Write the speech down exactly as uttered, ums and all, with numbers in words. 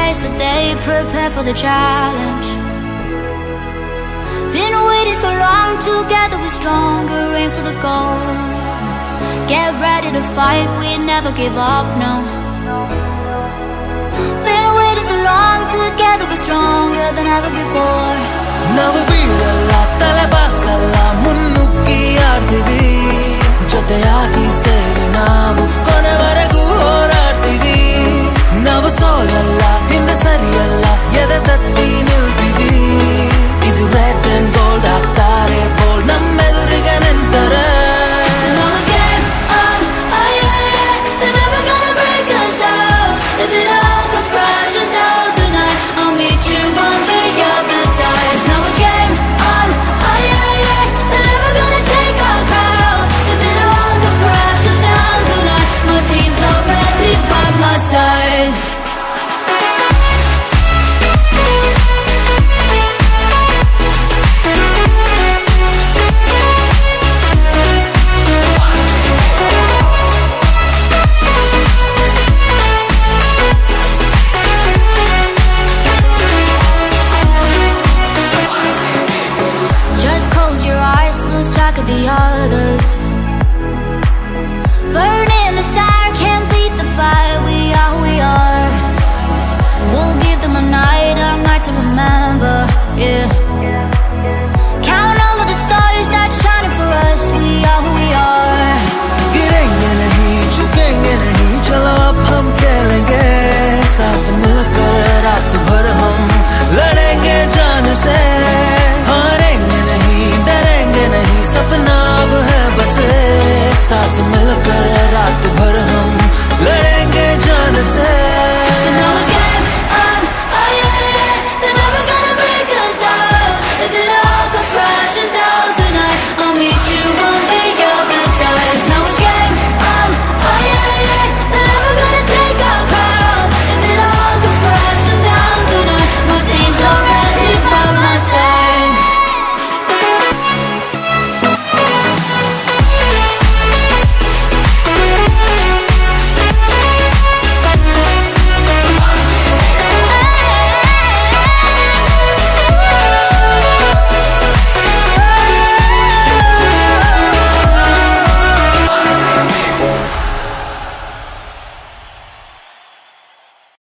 waste a day, prepare for the challenge. Been waiting so long, together we're stronger, aim for the goal. Get ready to fight, we never give up, no. Been waiting so long, together we're stronger than ever before. ನಾವು ಬೀಳಲ್ಲ, ತಲೆ ಬಾಗ್ಸಲ್ಲ, ಮುನ್ನುಗ್ಗಿ ಆಡ್ತೀವಿ. ಜೊತೆಯಾಗಿ ಸೇರಿ ನಾವು ಕೊನೆವರೆಗೂ ಹೋರಾಡ್ತೀವಿ. ನಾವು ಸೋಲಲ್ಲ, ಹಿಂದೆ ಸರಿಯಲ್ಲ, ಎದೆ ತಟ್ಟಿ ನಿಲ್ತೀವಿ. ಇದು ರೆಡ್ ಅಂಡ್ ಗೋಲ್ಡ್ ಆಗ್ತಾರೆ ಬೋಲ್ಡ್ ನಮ್ಮೆದುರಿಗೆ ನಿಂತರೆ. If it all goes crashing down tonight, I'll meet you on the